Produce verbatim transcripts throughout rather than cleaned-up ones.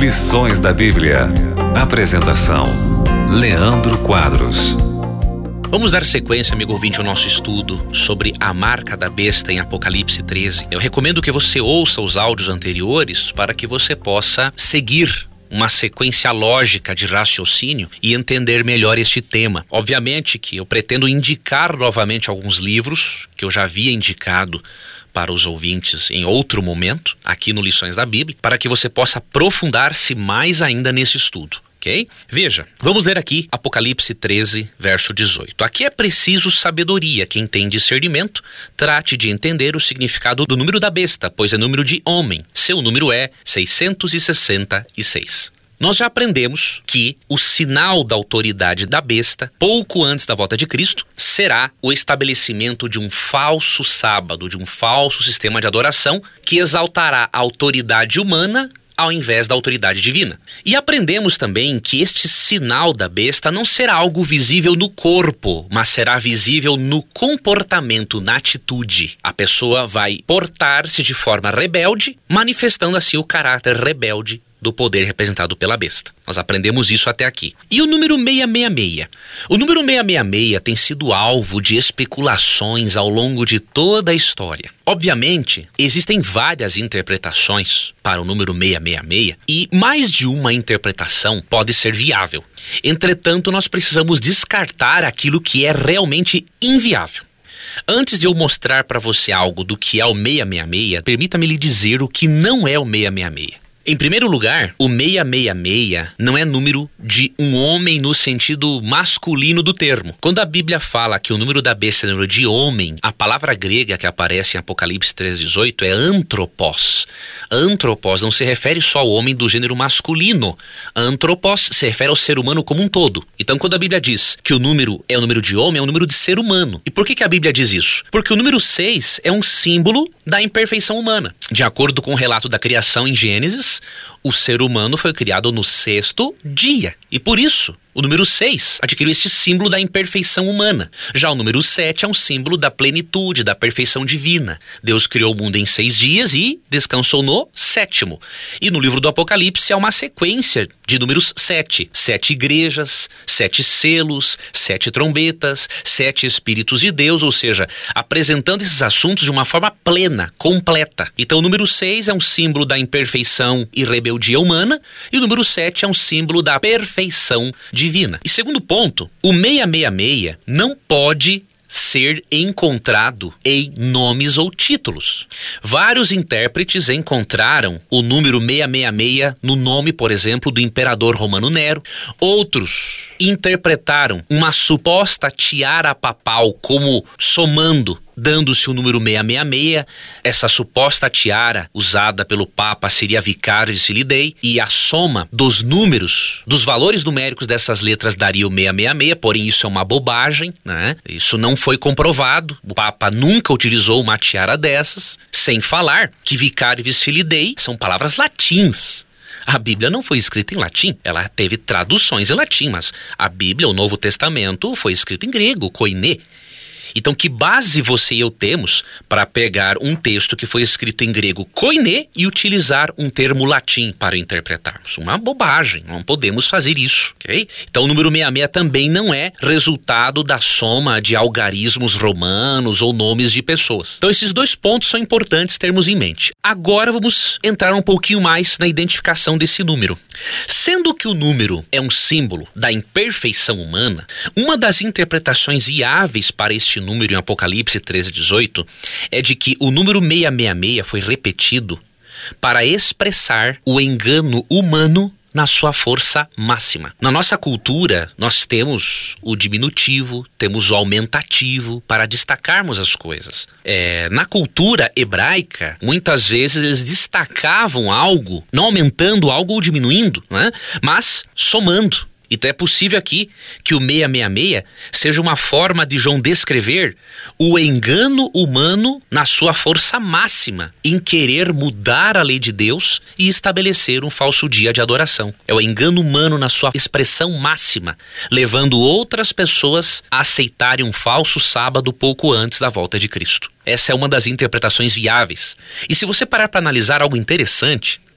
Lições da Bíblia. Apresentação: Leandro Quadros. Vamos dar sequência, amigo ouvinte, ao nosso estudo sobre a marca da besta em Apocalipse treze. Eu recomendo que você ouça os áudios anteriores para que você possa seguir uma sequência lógica de raciocínio e entender melhor este tema. Obviamente que eu pretendo indicar novamente alguns livros que eu já havia indicado para os ouvintes em outro momento, aqui no Lições da Bíblia, para que você possa aprofundar-se mais ainda nesse estudo. Okay? Veja, vamos ler aqui Apocalipse treze, verso dezoito. Aqui é preciso sabedoria. Quem tem discernimento, trate de entender o significado do número da besta, pois é número de homem. Seu número é seiscentos e sessenta e seis. Nós já aprendemos que o sinal da autoridade da besta, pouco antes da volta de Cristo, será o estabelecimento de um falso sábado, de um falso sistema de adoração que exaltará a autoridade humana ao invés da autoridade divina. E aprendemos também que este sinal da besta não será algo visível no corpo, mas será visível no comportamento, na atitude. A pessoa vai portar-se de forma rebelde, manifestando assim o caráter rebelde do poder representado pela besta. Nós aprendemos isso até aqui. E o número seiscentos e sessenta e seis? O número seiscentos e sessenta e seis tem sido alvo de especulações ao longo de toda a história. Obviamente, existem várias interpretações para o número seiscentos e sessenta e seis e mais de uma interpretação pode ser viável. Entretanto, nós precisamos descartar aquilo que é realmente inviável. Antes de eu mostrar para você algo do que é o seiscentos e sessenta e seis, permita-me lhe dizer o que não é o seiscentos e sessenta e seis. Em primeiro lugar, o seiscentos e sessenta e seis não é número de um homem no sentido masculino do termo. Quando a Bíblia fala que o número da besta é número de homem, a palavra grega que aparece em Apocalipse treze, dezoito é antropos. Antropos não se refere só ao homem do gênero masculino. Antropos se refere ao ser humano como um todo. Então, quando a Bíblia diz que o número é o número de homem, é o número de ser humano. E por que que a Bíblia diz isso? Porque o número seis é um símbolo da imperfeição humana. De acordo com o relato da criação em Gênesis, o ser humano foi criado no sexto dia. E por isso, o número seis adquiriu este símbolo da imperfeição humana. Já o número sete é um símbolo da plenitude, da perfeição divina. Deus criou o mundo em seis dias e descansou no sétimo. E no livro do Apocalipse há uma sequência de números sete. Sete igrejas, sete selos, sete trombetas, sete espíritos de Deus, ou seja, apresentando esses assuntos de uma forma plena, completa. Então o número seis é um símbolo da imperfeição e rebeldia humana, e o número sete é um símbolo da perfeição divina. E segundo ponto, o seiscentos e sessenta e seis não pode ser encontrado em nomes ou títulos. Vários intérpretes encontraram o número seiscentos e sessenta e seis no nome, por exemplo, do imperador romano Nero. Outros interpretaram uma suposta tiara papal como somando, dando-se o número seiscentos e sessenta e seis, essa suposta tiara usada pelo Papa seria Vicaris Filidae, e a soma dos números, dos valores numéricos dessas letras daria o seiscentos e sessenta e seis, porém isso é uma bobagem, né? Isso não foi comprovado, o Papa nunca utilizou uma tiara dessas, sem falar que Vicaris Filidae são palavras latins. A Bíblia não foi escrita em latim, ela teve traduções em latim, mas a Bíblia, o Novo Testamento, foi escrito em grego, koiné. Então, que base você e eu temos para pegar um texto que foi escrito em grego koiné e utilizar um termo latim para interpretarmos? Uma bobagem, não podemos fazer isso, ok? Então, o número seiscentos e sessenta e seis também não é resultado da soma de algarismos romanos ou nomes de pessoas. Então, esses dois pontos são importantes termos em mente. Agora, vamos entrar um pouquinho mais na identificação desse número. Sendo que o número é um símbolo da imperfeição humana, uma das interpretações viáveis para este número em Apocalipse treze, dezoito é de que o número seiscentos e sessenta e seis foi repetido para expressar o engano humano na sua força máxima. Na nossa cultura, nós temos o diminutivo, temos o aumentativo para destacarmos as coisas. É, na cultura hebraica, muitas vezes eles destacavam algo, não aumentando algo ou diminuindo, né? Mas somando. Então é possível aqui que o seiscentos e sessenta e seis seja uma forma de João descrever o engano humano na sua força máxima, em querer mudar a lei de Deus e estabelecer um falso dia de adoração. É o engano humano na sua expressão máxima, levando outras pessoas a aceitarem um falso sábado pouco antes da volta de Cristo. Essa é uma das interpretações viáveis. E se você parar para analisar algo interessante,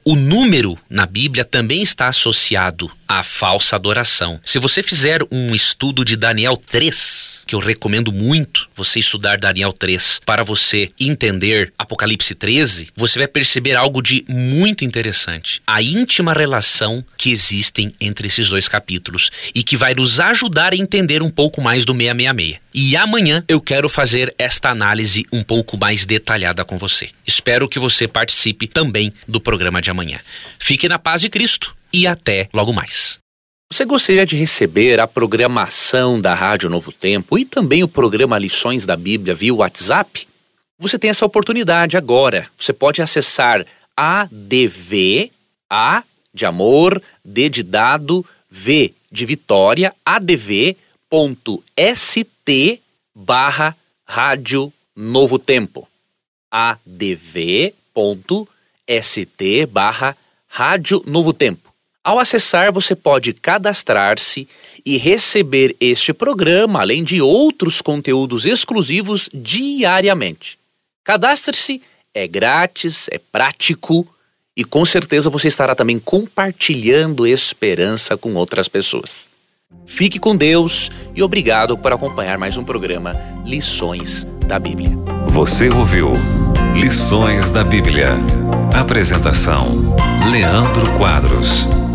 O número na Bíblia também está associado à falsa adoração. Se você fizer um estudo de Daniel três, que eu recomendo muito você estudar Daniel três para você entender Apocalipse treze, você vai perceber algo de muito interessante. A íntima relação que existem entre esses dois capítulos e que vai nos ajudar a entender um pouco mais do seiscentos e sessenta e seis. E amanhã eu quero fazer esta análise um pouco mais detalhada com você. Espero que você participe também do programa de amanhã. Fique na paz de Cristo e até logo mais. Você gostaria de receber a programação da Rádio Novo Tempo e também o programa Lições da Bíblia via WhatsApp? Você tem essa oportunidade agora. Você pode acessar A D V, A de amor, D de dado, V de Vitória, adv.st barra Rádio Novo Tempo. adv.st barra Rádio Novo Tempo. Ao acessar, você pode cadastrar-se e receber este programa, além de outros conteúdos exclusivos diariamente. Cadastre-se, é grátis, é prático e com certeza você estará também compartilhando esperança com outras pessoas. Fique com Deus e obrigado por acompanhar mais um programa Lições da Bíblia. Você ouviu Lições da Bíblia. Apresentação: Leandro Quadros.